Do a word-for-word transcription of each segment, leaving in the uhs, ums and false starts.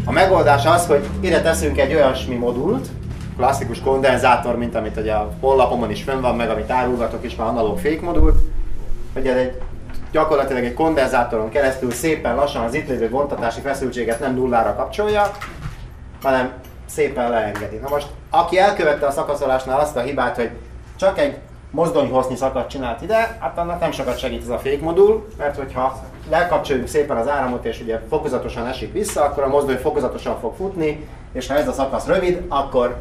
A megoldás az, hogy ide teszünk egy olyasmi modult, klasszikus kondenzátor, mint amit ugye a honlapomon is fönn van, meg amit árulgatok is már analóg fékmodult, hogy ez egy gyakorlatilag egy kondenzátoron keresztül szépen lassan az itt lévő vontatási feszültséget nem nullára kapcsolja, hanem szépen leengedi. Na most, aki elkövette a szakaszolásnál azt a hibát, hogy csak egy mozdonyhossznyi szakadt csinált ide, hát annak nem sokat segít ez a fékmodul, mert hogyha lekapcsoljuk szépen az áramot és ugye fokozatosan esik vissza, akkor a mozdony fokozatosan fog futni, és ha ez a szakasz rövid, akkor,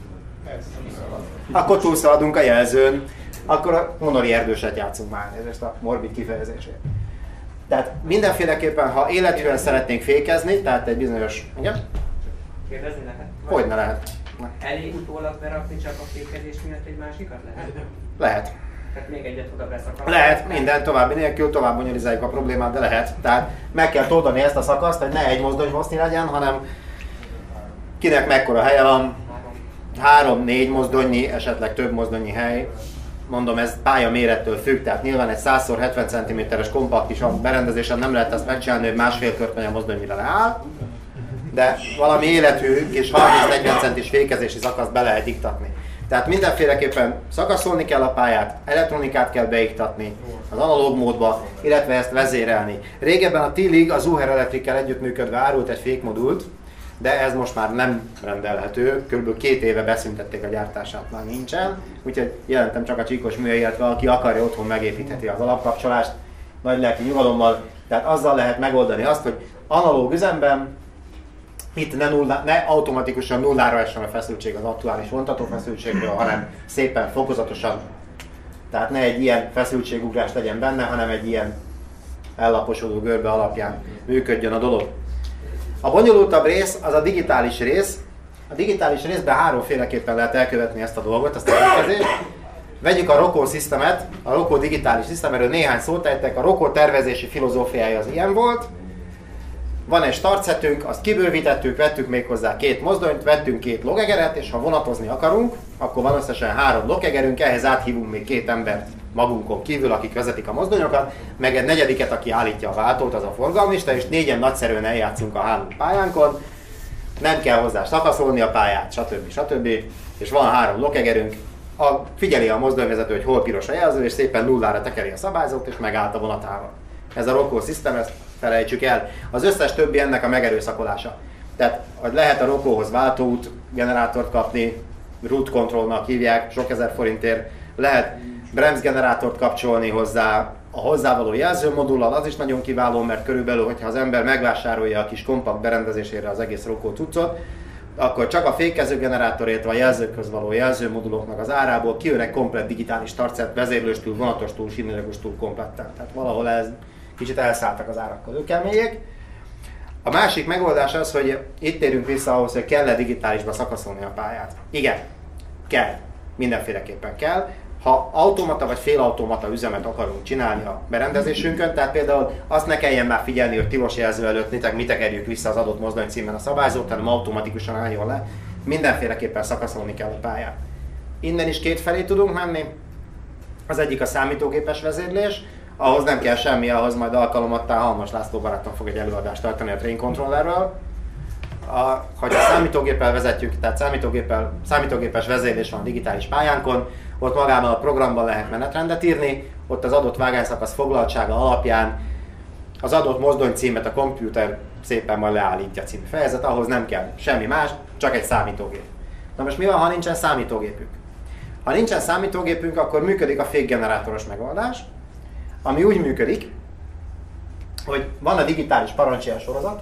akkor túlszaladunk a jelzőn, akkor a monori erdőset játszunk már, ezt a morbid kifejezését. Tehát mindenféleképpen, ha életűen szeretnénk fékezni, tehát egy bizonyos... Igen? Kérdezni lehet? Hogy ne lehet? Elég utólag berakni csak a fékezés miatt egy másikat lehet? Lehet. Tehát még egyet oda beszakadni? Lehet, minden további nélkül tovább bonyolizáljuk a problémát, de lehet. Tehát meg kell toldani ezt a szakaszt, hogy ne egy mozdonyhossznyi legyen, hanem kinek mekkora helye van, három-négy mozdonnyi, esetleg több mozdonnyi hely. Mondom, ez pálya mérettől függ, tehát nyilván egy száz szor hetven centiméteres kompakt kis berendezésen nem lehet ezt megcsinálni, hogy másfél kört megy a mozdony, mire leáll. De valami életű és harminc-negyven centis fékezési szakaszt be lehet iktatni. Tehát mindenféleképpen szakaszolni kell a pályát, elektronikát kell beiktatni az analóg módba, illetve ezt vezérelni. Régebben a T-Lig az Uher Electric-kel együttműködve árult egy fékmodult, de ez most már nem rendelhető, kb. két éve beszüntették a gyártását, már nincsen, úgyhogy jelentem csak a csíkos műhely, illetve aki akarja, otthon megépítheti az alapkapcsolást nagy lelki nyugalommal. Tehát azzal lehet megoldani azt, hogy analóg üzemben itt ne, nulla, ne automatikusan nullára essen a feszültség az aktuális vontató feszültségről, hanem szépen fokozatosan. Tehát ne egy ilyen feszültségugrás legyen benne, hanem egy ilyen ellaposodó görbe alapján működjön a dolog. A bonyolultabb rész az a digitális rész. A digitális részben háromféleképpen lehet elkövetni ezt a dolgot, ezt a tervezést. Vegyük a Rocco Systemet, a Rocco digitális System, erről néhány szót ejtek. A Rocco tervezési filozófiája az ilyen volt. Van egy startszetünk, azt kibővítettük, vettük még hozzá két mozdonyt, vettünk két logegeret, és ha vonatozni akarunk, akkor van összesen három logegerünk, ehhez áthívunk még két embert magunkon kívül, akik vezetik a mozdonyokat, meg egy negyediket, aki állítja a váltót, az a forgalmista, és négyen nagyszerűen eljátszunk a három pályánkon. Nem kell hozzá szakaszolni a pályát, stb. stb. És van három logegerünk, a, figyeli a mozdonyvezető, hogy hol piros a jelző, és szépen nullára tekeri a szabályzót, és megállt a vonatával. Ez a Rocco System, ezt felejtsük el. Az összes többi ennek a megerőszakolása. Tehát, hogy lehet a Roccohoz váltóút generátort kapni, root controlnak hívják, sok ezer forintért, lehet bremsgenerátort kapcsolni hozzá, a hozzávaló jelzőmodullal, az is nagyon kiváló, mert körülbelül, hogyha az ember megvásárolja a kis kompakt berendezésére az egész Rocco cuccot, akkor csak a fékezőgenerátor, illetve a jelzőkhöz való jelzőmoduloknak az árából kijön egy komplett digitális startset, vezérlőstúl, vonatostúl, similagustúl kompletten. Tehát valahol ez kicsit elszálltak az árak kőkemélyek. A másik megoldás az, hogy itt térünk vissza ahhoz, hogy kell-e digitálisba szakaszolni a pályát. Igen, kell. Mindenféleképpen kell. Ha automata vagy félautomata üzemet akarunk csinálni a berendezésünkön, tehát például azt ne kelljen már figyelni, hogy tilos jelző előtt mi tekerjük vissza az adott mozdony címen a szabályzót, hanem automatikusan álljon le. Mindenféleképpen szakaszolni kell a pályát. Innen is két felé tudunk menni. Az egyik a számítógépes vezérlés, ahhoz nem kell semmi, ahhoz majd alkalomattá Halmas László barátom fog egy előadást tartani a train controllerről. A, hogy a számítógéppel vezetjük, tehát számítógéppel, számítógépes vezérlés van a digitális pályánkon, ott magában a programban lehet menetrendet írni, ott az adott vágányszakasz foglaltsága alapján az adott mozdony címet a komputer szépen majd leállítja című fejezet, ahhoz nem kell semmi más, csak egy számítógép. Na most mi van, ha nincsen számítógépünk? Ha nincsen számítógépünk, akkor működik a fékgenerátoros megoldás, ami úgy működik, hogy van a digitális parancsjel sorozat,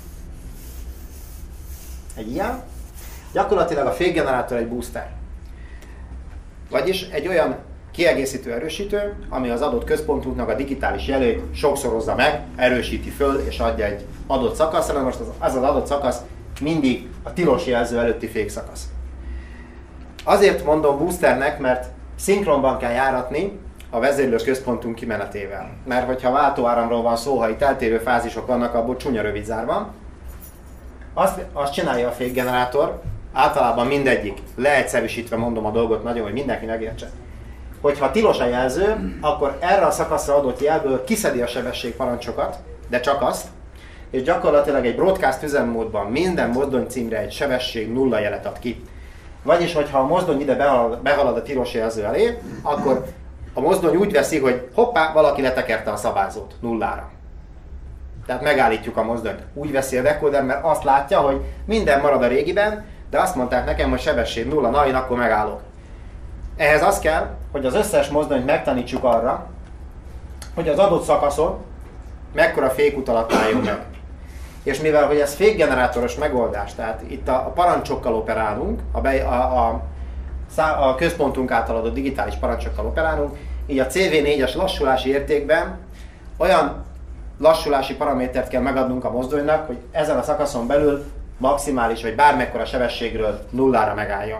egy ilyen, gyakorlatilag a fékgenerátor egy booster. Vagyis egy olyan kiegészítő erősítő, ami az adott központunknak a digitális jelét sokszorozza meg, erősíti föl és adja egy adott szakaszra. Most az, az az adott szakasz mindig a tilos jelző előtti fékszakasz. Azért mondom boosternek, mert szinkronban kell járatni a vezérlő központunk kimenetével. Mert hogyha váltóáramról van szó, ha itt eltérő fázisok vannak, abból csúnya rövidzár van. Azt, azt csinálja a fékgenerátor, általában mindegyik, leegyszerűsítve mondom a dolgot nagyon, hogy mindenki megértse. Hogyha tilos a jelző, akkor erre a szakaszra adott jelből kiszedi a sebességparancsokat, de csak azt, és gyakorlatilag egy broadcast üzemmódban minden mozdony címre egy sebesség nulla jelet ad ki. Vagyis, hogyha a mozdony ide behalad, behalad a tilos jelző elé, akkor a mozdony úgy veszi, hogy hoppá, valaki letekerte a szabályzót nullára. Tehát megállítjuk a mozdonyt. Úgy veszi a decoder, mert azt látja, hogy minden marad a régiben, de azt mondták nekem, hogy sebesség nulla, na én akkor megállok. Ehhez az kell, hogy az összes mozdonyt megtanítsuk arra, hogy az adott szakaszon mekkora fékút alatt álljon meg. És mivel hogy ez fékgenerátoros megoldás, tehát itt a, a parancsokkal operálunk, a, be, a, a, a központunk által adott digitális parancsokkal operálunk, így a cé vé négyes lassulási értékben olyan lassulási paramétert kell megadnunk a mozdonynak, hogy ezen a szakaszon belül maximális vagy bármekkora sebességről nullára megálljon.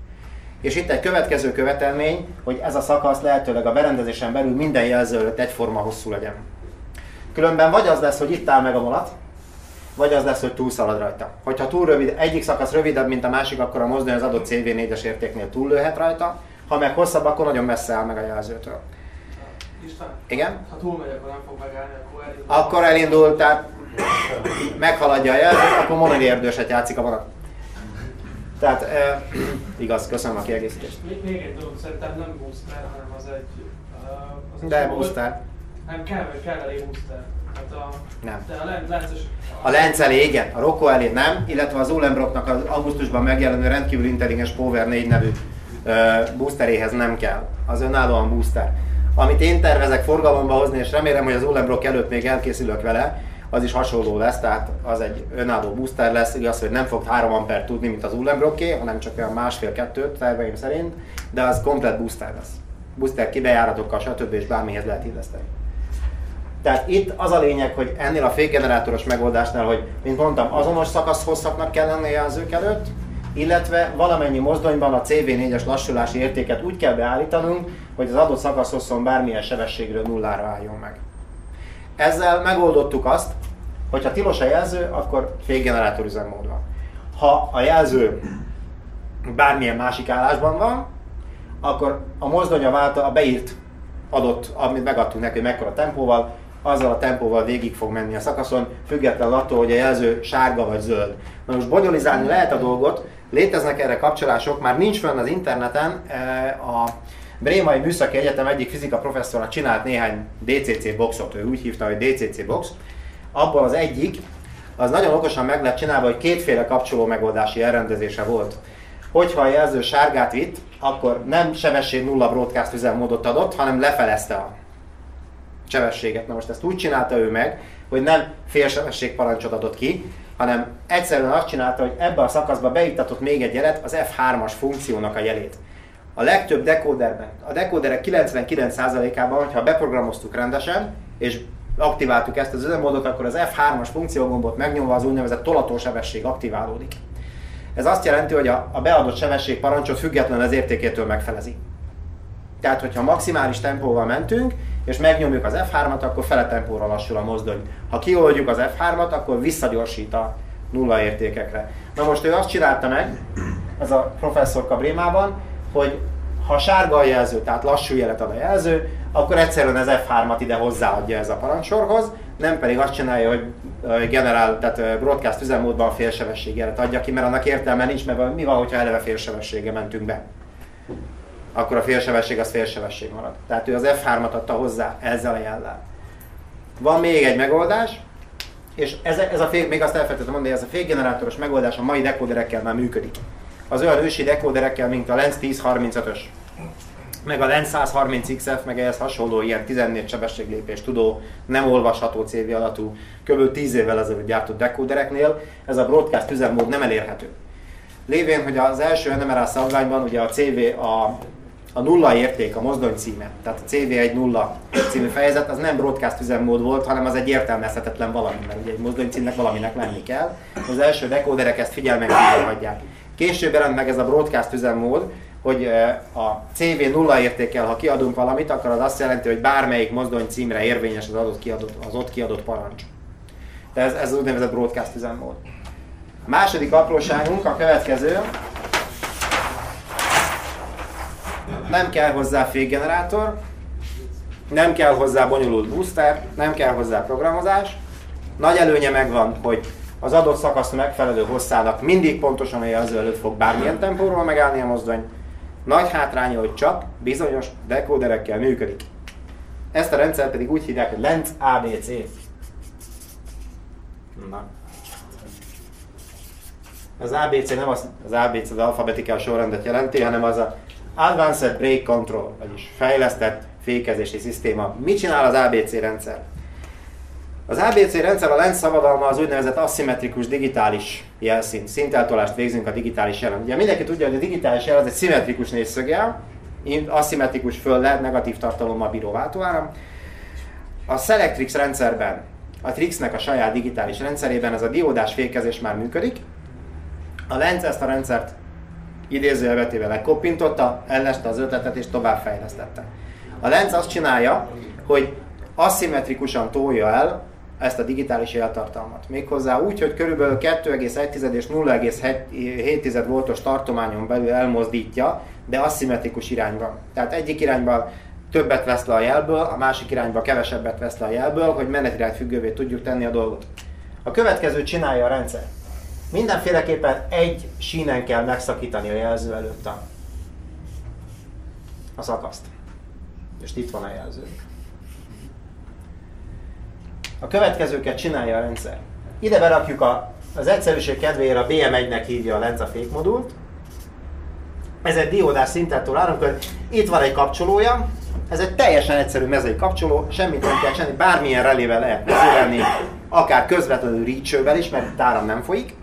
És itt egy következő követelmény, hogy ez a szakasz lehetőleg a berendezésen belül minden jelző előtt egyforma hosszú legyen. Különben vagy az lesz, hogy itt áll meg a vonat, vagy az lesz, hogy túlszalad rajta. Hogyha túl rövid, egyik szakasz rövidebb, mint a másik, akkor a mozdony az adott cé vé négyes értéknél túllőhet rajta, ha meg hosszabb, akkor nagyon messze áll meg a jelzőtől. István, igen? Ha túlmegy, akkor nem fog megállni, akkor elindul. Akkor elindul, tehát meghaladja a jelzőt, akkor monogérdőset játszik a vonat. Tehát e, igaz, köszönöm a kiegészítést. Még, még egy dolog, szerintem nem booster, hanem az egy... Uh, az De egy booster. Nem kell, kell elég booster. Hát a, nem. De a lences... A lenc elé igen, a Rocco elé nem, illetve az Uhlenbrocknak az augusztusban megjelenő rendkívül intelligens Power négy nevű uh, boosteréhez nem kell. Az önállóan booster. Amit én tervezek forgalomba hozni, és remélem, hogy az Uhlenbrock előtt még elkészülök vele, az is hasonló lesz, tehát az egy önálló booster lesz, igaz, hogy nem fog három ampert tudni, mint az Uhlenbrocké, hanem csak olyan másfél-kettőt terveim szerint, de az komplet booster lesz. Booster kibejáratokkal, stb. És bármihez lehet illeszteni. Tehát itt az a lényeg, hogy ennél a fékgenerátoros megoldásnál, hogy mint mondtam, azonos szakaszhosszaknak kell lenni a jelzők előtt, illetve valamennyi mozdonyban a cé vé négyes lassulási értéket úgy kell beállítanunk, hogy az adott szakaszhosszon bármilyen sebességről nullára álljon meg. Ezzel megoldottuk azt, hogy ha tilos a jelző, akkor fékgenerátor üzemmód van. Ha a jelző bármilyen másik állásban van, akkor a mozdony a, a beírt adott, amit megadtunk neki, hogy mekkora tempóval, azzal a tempóval végig fog menni a szakaszon, függetlenül attól, hogy a jelző sárga vagy zöld. Na most bonyolizálni lehet a dolgot, léteznek erre kapcsolások, már nincs fönn az interneten, a Brémai Műszaki Egyetem egyik fizika professzora csinált néhány dé cé cé boxot, ő úgy hívta, hogy dé cé cé box. Abból az egyik, az nagyon okosan meg lett csinálva, hogy kétféle kapcsoló megoldási elrendezése volt. Hogyha a jelző sárgát vitt, akkor nem sebesség nulla broadcast üzemmódot adott, hanem lefelezte a sebességet. Na most ezt úgy csinálta ő meg, hogy nem félsebesség parancsot adott ki, hanem egyszerűen azt csinálta, hogy ebben a szakaszban beiktatott még egy jelet, az ef hármas funkciónak a jelét. A legtöbb dekóderben, a dekóderek kilencvenkilenc százalékában, hogyha beprogramoztuk rendesen, és aktiváltuk ezt az üzemmódot, akkor az ef hármas funkciógombot megnyomva az úgynevezett tolatósebesség aktiválódik. Ez azt jelenti, hogy a, a beadott sebesség parancsot függetlenül az értékétől megfelezi. Tehát, hogyha maximális tempóval mentünk, és megnyomjuk az ef hármat, akkor fele tempóra lassul a mozdony. Ha kioldjuk az ef hármat, akkor visszagyorsít a nulla értékekre. Na most ő azt csinálta meg, ez a professzorka Brémában, hogy ha sárga a jelző, tehát lassú jelet ad a jelző, akkor egyszerűen az ef hármat ide hozzáadja ez a parancsorhoz, nem pedig azt csinálja, hogy generál, tehát broadcast üzemmódban félsebesség jelet adja ki, mert annak értelme nincs, mert mi van, hogyha eleve félsebességgel mentünk be? Akkor a félsebesség az félsebesség marad. Tehát ő az ef hármat adta hozzá ezzel a jellel. Van még egy megoldás, és ez, ez a fék, még azt elfelejtettem mondani, ez a fékgenerátoros megoldás a mai dekóderekkel már működik. Az olyan ősi dekóderekkel, mint a Lenz tíz harmincötös, meg a Lenz száz harminc iksz ef, meg ehhez hasonló ilyen tizennégy sebességlépés tudó, nem olvasható cé vé adatú, kb. tíz évvel ezelőtt gyártott dekódereknél ez a broadcast üzemmód nem elérhető. Lévén, hogy az első en em er á szabványban ugye a cé vé, a, a nulla érték, a mozdony címe, tehát a cé vé egy nulla című fejezet, az nem broadcast üzemmód volt, hanem az egy értelmezhetetlen valami, mert ugye egy mozdony címnek valaminek lenni kell. Az első dekóderek ezt figyelmen kívül hagyják. Később jelent meg ez a broadcast üzemmód, hogy a cé vé nulla értékkel, ha kiadunk valamit, akkor az azt jelenti, hogy bármelyik mozdony címre érvényes az, adott kiadott, az ott kiadott parancs. De ez, ez az úgynevezett broadcast üzemmód. A második apróságunk a következő. Nem kell hozzá fékgenerátor, nem kell hozzá bonyolult booster, nem kell hozzá programozás, Nagy előnye megvan, hogy az adott szakasz megfelelő hosszának mindig pontosan a jelző előtt fog bármilyen tempóról megállni a mozdony. Nagy hátránya, hogy csak bizonyos dekóderekkel működik. Ezt a rendszert pedig úgy hívják, hogy Lenz á bé cé. Na. Az á bé cé nem az, az á bé cé az alfabetikai sorrendet jelenti, hanem az a Advanced Brake Control, vagyis fejlesztett fékezési szisztéma. Mit csinál az á bé cé rendszer? Az á bé cé rendszer a Lenz szabadalma az úgynevezett aszimmetrikus digitális jelszint. Szinteltolást végzünk a digitális jelen. Ugye mindenki tudja, hogy a digitális jel az egy szimmetrikus négyszögjel, aszimmetrikus föl negatív tartalommal bíró váltóáram. A Selectrix rendszerben, a Trixnek a saját digitális rendszerében ez a diódás fékezés már működik. A Lenz ezt a rendszert idézőjelbetével lekoppintotta, elleste az ötletet és továbbfejlesztette. A Lenz azt csinálja, hogy aszimmetrikusan tolja el ezt a digitális jeltartalmat. Méghozzá úgy, hogy körülbelül kettő egész egy és nulla egész hét voltos tartományon belül elmozdítja, de aszimmetrikus irányban. Tehát egyik irányban többet vesz le a jelből, a másik irányban kevesebbet vesz le a jelből, hogy menetirány függővé tudjuk tenni a dolgot. A következőt csinálja a rendszer. Mindenféleképpen egy sínen kell megszakítani a jelző előtt a, a szakaszt. És itt van a jelzőnk. A következőket csinálja a rendszer. Ide berakjuk a, az egyszerűség kedvéért a bé em egynek hívja a Lenz a fékmodult. Ez egy diódás szintettől amikor itt van egy kapcsolója. Ez egy teljesen egyszerű mezei kapcsoló, semmit nem kell csinálni, bármilyen relével lehet mezőlni, akár közvetlenül reach-vel is, mert itt áram nem folyik.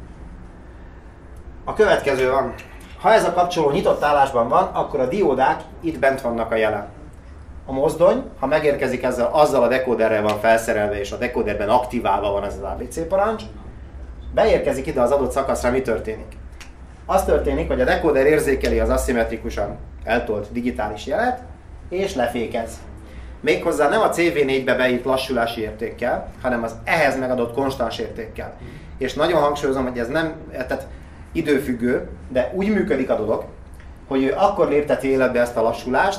A következő van. Ha ez a kapcsoló nyitott állásban van, akkor a diódák itt bent vannak a jelen. A mozdony, ha megérkezik ezzel, azzal a dekóderrel van felszerelve, és a dekóderben aktiválva van ez az á bé cé parancs, beérkezik ide az adott szakaszra, mi történik? Az történik, hogy a dekóder érzékeli az aszimmetrikusan eltolt digitális jelet, és lefékez. Méghozzá nem a cé vé négybe beírt lassulási értékkel, hanem az ehhez megadott konstans értékkel. És nagyon hangsúlyozom, hogy ez nem tehát időfüggő, de úgy működik a dolog, hogy ő akkor lépteti életbe ezt a lassulást,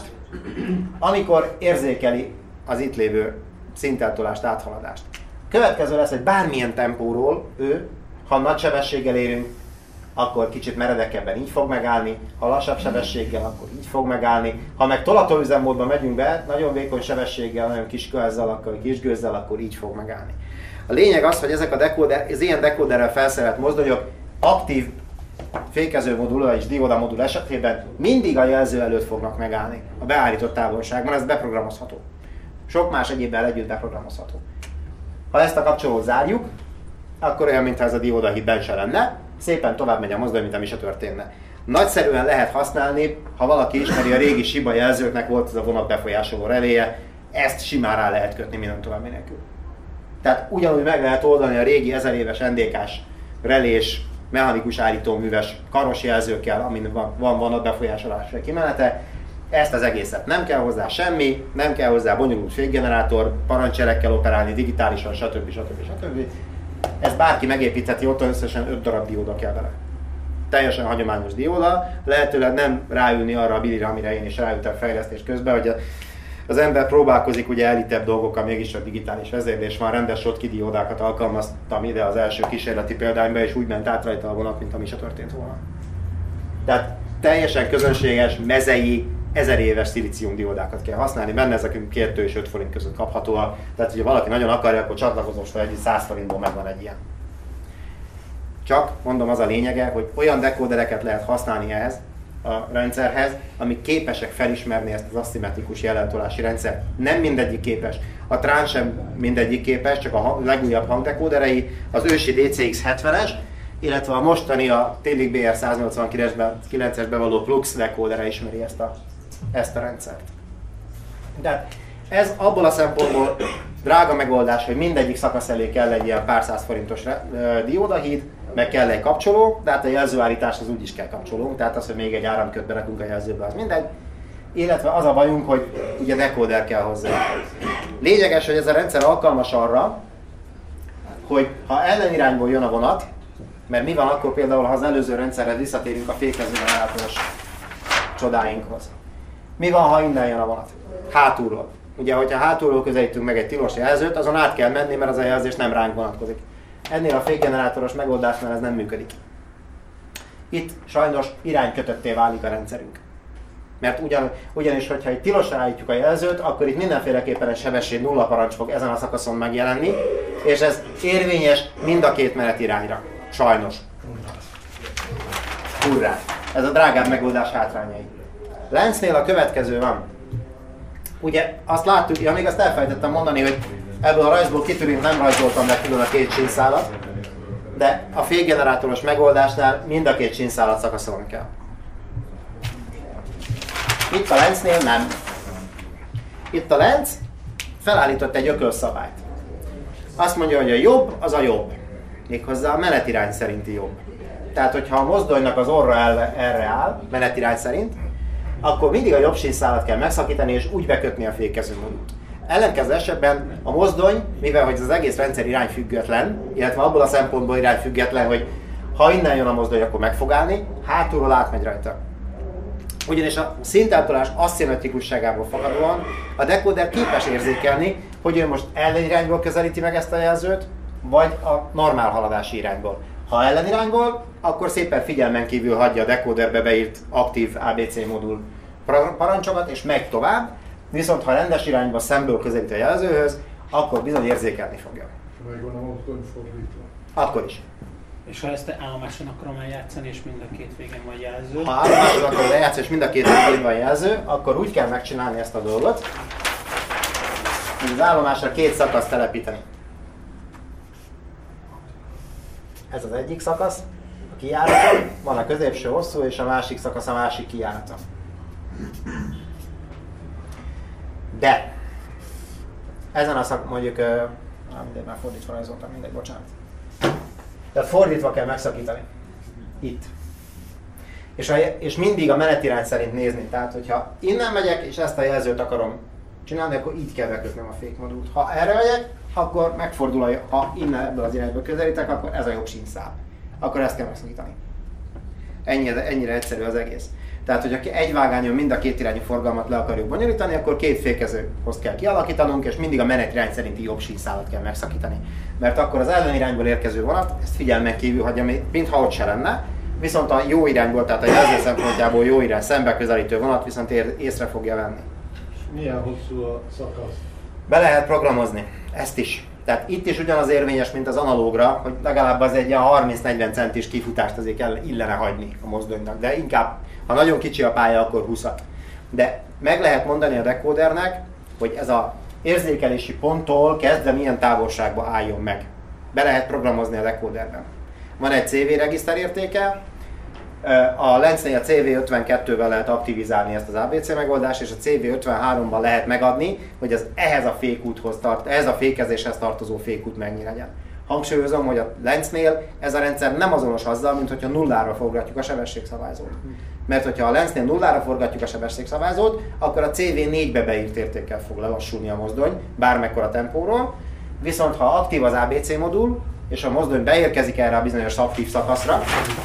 amikor érzékeli az itt lévő szinteltolást, áthaladást. Következő lesz, hogy bármilyen tempóról ő, ha nagy sebességgel érünk, akkor kicsit meredekebben így fog megállni, ha lassabb sebességgel, akkor így fog megállni. Ha meg tolatóüzemmódban megyünk be, nagyon vékony sebességgel, nagyon kis gőzzel, akkor kis gőzzel, akkor így fog megállni. A lényeg az, hogy ezek a dekóder, az ilyen dekóderrel felszerelt mozdonyok aktív fékező modul és dióda modul esetében mindig a jelző előtt fognak megállni a beállított távolságban, ez beprogramozható. Sok más egyébbel együtt beprogramozható. Ha ezt a kapcsolót zárjuk, akkor olyan, mintha ez a dióda hitben se lenne, szépen tovább megy a mozdony, mint ami se történne. Nagyszerűen lehet használni, ha valaki ismeri a régi Shiba jelzőknek volt ez a vonat befolyásoló reléje, ezt simán rá lehet kötni minden további nélkül. Tehát ugyanúgy meg lehet oldani a régi ezer éves en dé ká-s relés, mechanikus állítóműves karos jelzőkkel, amin van, van vonat befolyásolásra kimenete. Ezt az egészet nem kell hozzá semmi, nem kell hozzá bonyolult fékgenerátor, parancselekkel operálni digitálisan, stb. stb. stb. Ezt bárki megépítheti, ott összesen öt darab dióda kell vele. Teljesen hagyományos dióda, lehetőleg nem ráülni arra a bilire, amire én is ráültem fejlesztés közben, hogy az ember próbálkozik ugye elitebb dolgokkal, mégis a digitális vezérlés van, rendes Schottky diódákat alkalmaztam ide az első kísérleti példányba, és úgy ment át rajta a vonat, mint ami se történt volna. Tehát teljesen közönséges, mezei, ezer éves szilícium diódákat kell használni, benne ezek két és öt forint között kaphatóak, tehát hogyha valaki nagyon akarja, akkor csatlakozósra egy száz forintból megvan egy ilyen. Csak mondom, az a lényege, hogy olyan dekódereket lehet használni ehhez a rendszerhez, amik képesek felismerni ezt az aszimmetrikus jelentolási rendszert. Nem mindegyik képes. A Tran sem mindegyik képes, csak a legújabb hangdekóderei, az ősi dé cé iksz hetvenes, illetve a mostani a Telic bé er száznyolcvankilencesbe való Plux dekódere ismeri ezt a, ezt a rendszert. De ez abból a szempontból drága megoldás, hogy mindegyik szakasz elé kell egy ilyen pár száz forintos diódahíd, meg kell egy kapcsoló, de hát a jelzőállítás az úgy is kell kapcsolónk, tehát az, hogy még egy áramkört berakunk a jelzőbe, az mindegy. Illetve az a bajunk, hogy ugye dekóder kell hozzá. Lényeges, hogy ez a rendszer alkalmas arra, hogy ha ellenirányból jön a vonat, mert mi van akkor például, ha az előző rendszerre visszatérünk a fékezőgenerátoros csodáinkhoz. Mi van, ha innen jön a vonat? Hátulról. Ugye, hogyha hátulról közelítünk meg egy tilos jelzőt, azon át kell menni, mert az a jelzés nem ránk vonatkozik. Ennél a fékgenerátoros megoldásnál ez nem működik. Itt sajnos iránykötötté válik a rendszerünk. Mert ugyan, ugyanis, hogyha itt tilosra állítjuk a jelzőt, akkor itt mindenféleképpen egy sebesség nulla parancs fog ezen a szakaszon megjelenni, és ez érvényes mind a két menetirányra. Sajnos. Hurrá! Ez a drágább megoldás hátrányai. Lencnél a következő van. Ugye azt láttuk, ja még azt elfelejtettem mondani, hogy ebből a rajzból kitűrünk nem rajzoltam le külön a két sínszálat, de a fékgenerátoros megoldásnál mind a két sínszálat szakaszolni kell. Itt a Lencnél nem. Itt a Lenc felállított egy ökölszabályt. Azt mondja, hogy a jobb az a jobb. Méghozzá a menetirány szerinti jobb. Tehát, hogyha a mozdonynak az orra erre áll, menetirány szerint, akkor mindig a jobb sínszálat kell megszakítani és úgy bekötni a fékezőmódút. Ellenkező esetben a mozdony, mivel hogy az egész rendszer irányfüggetlen, illetve abból a szempontból irányfüggetlen, hogy ha innen jön a mozdony, akkor meg fog állni, hátulról átmegy rajta. Ugyanis a szinteltolás aszimmetrikusságából fakadóan a decoder képes érzékelni, hogy ő most ellenirányból közelíti meg ezt a jelzőt, vagy a normál haladási irányból. Ha ellenirányból, akkor szépen figyelmen kívül hagyja a decoderbe beírt aktív á bé cé modul parancsokat, és megy tovább, viszont ha rendes irányba szemből közelít a jelzőhöz, akkor bizony érzékelni fogja. Megvan a mozdony fordítva. Akkor is. És ha ezt állomáson akarom eljátszani, és mind a két végén van jelző? Ha állomáson akarod eljátszani, és mind a két végén van jelző, akkor úgy kell megcsinálni ezt a dolgot, hogy az állomásra két szakaszt telepíteni. Ez az egyik szakasz, a kijárata, van a középső hosszú, és a másik szakasz a másik kijárata. De ezen a szak, mondjuk, uh, mindegy, már fordítva rajzoltam, mindegy, bocsánat. De fordítva kell megszakítani. Itt. És, a, és mindig a menetirány szerint nézni. Tehát, hogyha innen megyek, és ezt a jelzőt akarom csinálni, akkor így kell bekötnöm a fékmodult. Ha erre megyek, akkor megfordul, a, ha innen ebből az irányból közelítek, akkor ez a jobb sínszál. Akkor ezt kell megszakítani. Ennyire, ennyire egyszerű az egész. Tehát, hogyha egy vágányon mind a két irányú forgalmat le akarjuk bonyolítani, akkor két fékezőhozt kell kialakítanunk, és mindig a menetirány szerinti jobb sínszálat kell megszakítani. Mert akkor az ellenirányból érkező vonat, ezt figyelmen kívül hagyja, mintha ott se lenne, viszont a jó irányból, tehát a jelző szempontjából jó irány szembe közelítő vonat viszont észre fogja venni. Milyen hosszú a szakasz? Be lehet programozni, ezt is. Tehát itt is ugyanaz érvényes, mint az analógra, hogy legalább az egy ilyen harminc-negyven centis kifutást azért kell illene hagyni a mozdonynak, de inkább, ha nagyon kicsi a pálya, akkor húszat. De meg lehet mondani a decodernek, hogy ez a érzékelési ponttól kezdve milyen távolságba álljon meg. Be lehet programozni a decoderben. Van egy cé vé regiszter értéke, a Lencnél a cé vé ötvenkettővel lehet aktivizálni ezt az á bé cé megoldást, és a cé vé ötvenháromban lehet megadni, hogy az ehhez a fékúthoz tart, ehhez a fékezéshez tartozó fékút mennyi legyen. Hangsúlyozom, hogy a Lencnél ez a rendszer nem azonos azzal, mint hogyha nullára forgatjuk a sebességszabályzót. Mert hogyha a Lencnél nullára forgatjuk a sebességszabályzót, akkor a cé vé négybe beírt értékkel fog lelassulni a mozdony, bármekkora tempóról, viszont ha aktív az á bé cé modul, és a mozdony beérkezik erre a bizonyos aktív szakaszra,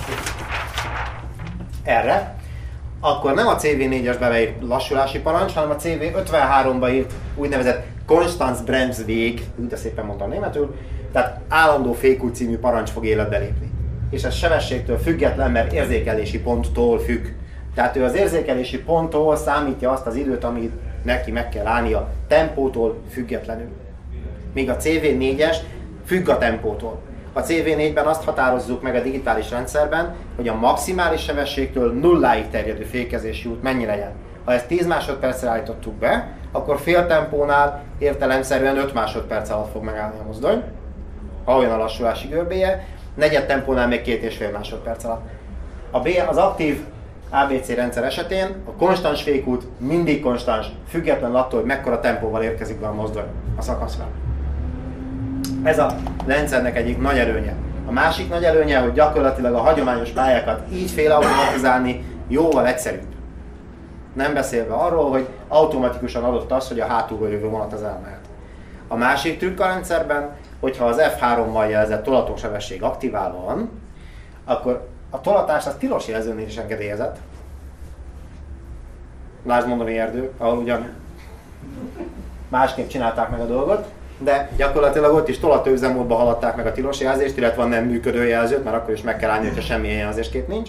erre, akkor nem a cé vé négyes beírt lassulási parancs, hanem a cé vé ötvenháromba írt úgynevezett Konstanzbremsweg, úgy de szépen mondtam németül, tehát állandó fékút című parancs fog életbe lépni. És ez sebességtől független, mert érzékelési ponttól függ. Tehát ő az érzékelési ponttól számítja azt az időt, amit neki meg kell állnia tempótól függetlenül. Míg a cé vé négyes függ a tempótól. A cé vé négyben azt határozzuk meg a digitális rendszerben, hogy a maximális sebességtől nulláig terjedő fékezési út mennyi legyen. Ha ezt tíz másodpercre állítottuk be, akkor fél tempónál értelemszerűen öt másodperc alatt fog megállni a mozdony, ha olyan a lassulási görbéje, negyed tempónál még két és fél másodperc alatt. A B, az aktív á bé cé rendszer esetén a konstans fékút mindig konstans, független attól, hogy mekkora tempóval érkezik be a mozdony a szakaszra. Ez a rendszernek egyik nagy előnye. A másik nagy előnye, hogy gyakorlatilag a hagyományos pályákat így félautomatizálni jóval egyszerűbb. Nem beszélve arról, hogy automatikusan adott az, hogy a hátulról jövő vonat az elmehet. A másik trükk a rendszerben, hogyha az ef hárommal jelzett tolatósebesség aktiválva van, akkor a tolatás az tilos jelzőnél is másképp csinálták meg a dolgot, de gyakorlatilag ott is tolató üzemmódban haladták meg a tilos jelzést, illetve a nem működő jelzőt, mert akkor is meg kell állni, hogyha semmilyen jelzéskép nincs.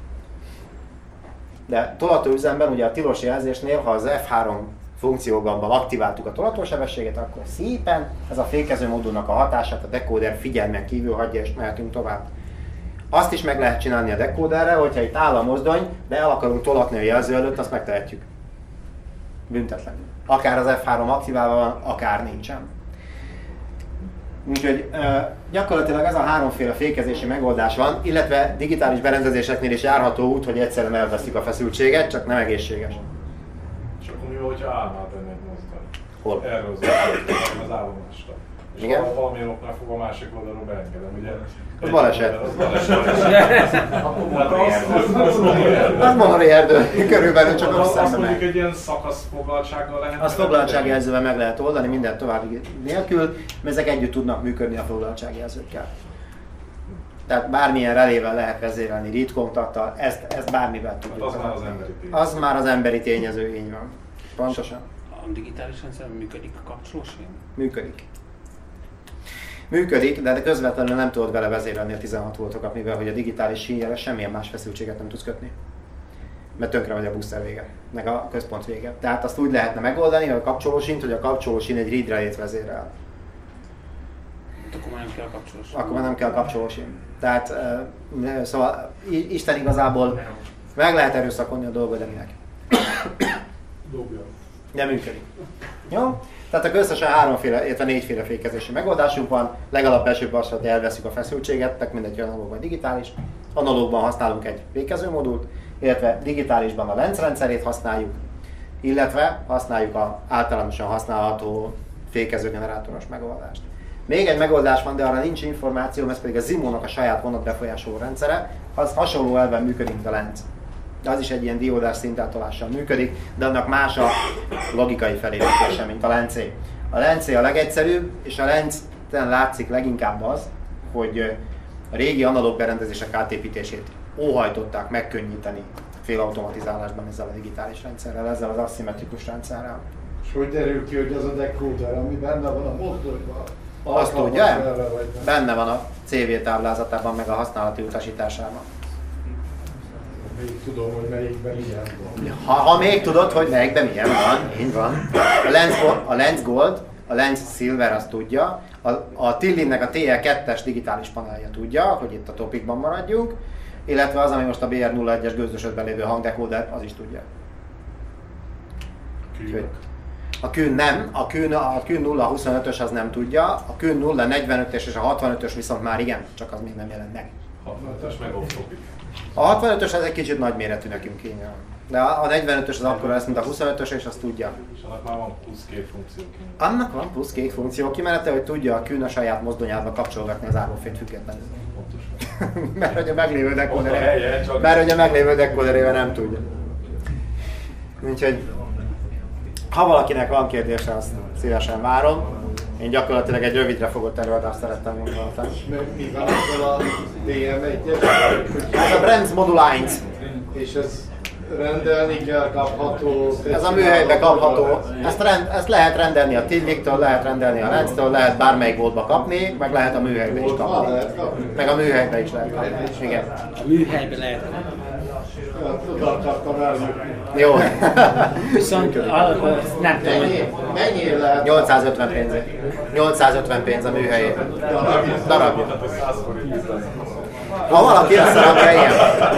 De tolató üzemben ugye a tilos jelzésnél, ha az F három funkciógamban aktiváltuk a tolatósebességet, akkor szépen ez a fékező modulnak a hatását a dekóder figyelmen kívül hagyja, és mehetünk tovább. Azt is meg lehet csinálni a dekóderrel, hogyha itt áll a mozdony, de el akarunk tolatni a jelző előtt, azt megtehetjük. Büntetlenül. Akár az F három aktiválva van, akár nincsen. Úgyhogy gyakorlatilag ez a háromféle fékezési megoldás van, illetve digitális berendezéseknél is járható út, hogy egyszerűen elveszik a feszültséget, csak nem egészséges. És akkor mi, hogyha állnál tenni egy mozdony? Hol? Erről az állomásra. És igen? ha valamilyen oknál fog a másik oldalról beengedem, ugye? Az baleset. Az baleset. Az Monori erdő, körülbelül csak azt össze mondjuk egy ilyen szakaszfoglaltsággal lehet. azt foglaltságjelzővel meg lehet oldani, minden további nélkül, mert ezek együtt tudnak működni a foglaltságjelzőkkel. Tehát bármilyen relével lehet vezérelni, read kontaktal, ezt, ezt bármivel tudjuk. Az már az emberi tényező. Az már az emberi tényező, így van. Pontosan. A digitális rendszerben működik a kapcsolós hím? Működik. Működik, de közvetlenül nem tudod vele vezérelni a tizenhat voltokat, mivel hogy a digitális sínjel semmilyen más feszültséget nem tudsz kötni. Mert tönkre vagy a booster vége, meg a központ vége. Tehát azt úgy lehetne megoldani, hogy a kapcsolósínt, hogy a kapcsolósín egy read relét vezérel. Akkor már nem kell a kapcsolós. Akkor már nem kell a kapcsolósín. Tehát uh, szóval Isten igazából meg lehet erőszakolni a dolgot, de minek? Dobja. De működik. Jó? Tehát összesen háromféle, illetve négyféle fékezési megoldásunk van. Legalább első passzat elveszünk a feszültséget, tehát mindegy analóg vagy digitális. Analógban használunk egy fékezőmodult, illetve digitálisban a lenc rendszerét használjuk, illetve használjuk az általánosan használható fékezőgenerátoros megoldást. Még egy megoldás van, de arra nincs információ, ez pedig a Zimónak a saját vonatbefolyásoló rendszere, az hasonló elven működik, mint a lenc. De az is egy ilyen diódás szintátolással működik, de annak más a logikai felépítése, mint a lencé. A lencé a legegyszerűbb, és a lencen látszik leginkább az, hogy a régi analóg berendezések átépítését óhajtották megkönnyíteni félautomatizálásban ezzel a digitális rendszerrel, ezzel az aszimmetrikus rendszerrel. És hogy derül ki, hogy az a decoder, ami benne van a mozdonyban? Azt tudja? Benne van a cé vé táblázatában, meg a használati utasításában. Még tudom, hogy melyikben milyen van. Ha, ha még tudod, hogy melyikben milyen van, így van. A Lens, a Lens Gold, a Lens Silver azt tudja, a, a Tillinnek a té el kettes digitális panelje tudja, hogy itt a topikban maradjunk, illetve az, ami most a bé er nulla egyes gőzösödben lévő hangdekóder, az is tudja. Úgyhogy a Q nem, a Q, a Q nulla huszonötös az nem tudja, a Q nulla negyvenötös és a hatvanötös viszont már igen, csak az még nem jelent meg. hatvanötös meg off-topic. A hatvanötös az egy kicsit nagyméretű nekünk így. De a negyvenötös az akkor lesz, mint a huszonötös, és azt tudja. És annak már van plusz két funkció ki. Annak van plusz két funkció kimenete, hogy tudja a Q a saját mozdonyába kapcsolgatni az árvófényt függetlenül. Pontosan. Mert hogy a meglévő Ott a dekóderével, helye, csak- mert hogy a meglévő dekóderével nem tudja. Úgyhogy ha valakinek van kérdése, azt szívesen várom. Én gyakorlatilag egy rövidre fogott előadást szerettem volna tartani. Mi van azzal a dé em egyes? Ez a Brands Module eins. És ez rendelni kell, kapható. Ez a műhelybe kapható. Ezt, rend, ezt lehet rendelni a Tilliktől, lehet rendelni a Lenz-től, lehet bármelyik boltba kapni, meg lehet a műhelybe is kapni. Meg a műhelybe is lehet kapni. Igen. A műhelyben lehet kapni. Oda akartam eljutni. Jó. Viszont a- nem tudom, hogy Mennyi lehet? nyolcszázötven pénz. nyolcszázötven pénz a műhelyé. Darabja. száz forint. Ha valaki összerakja, ilyen.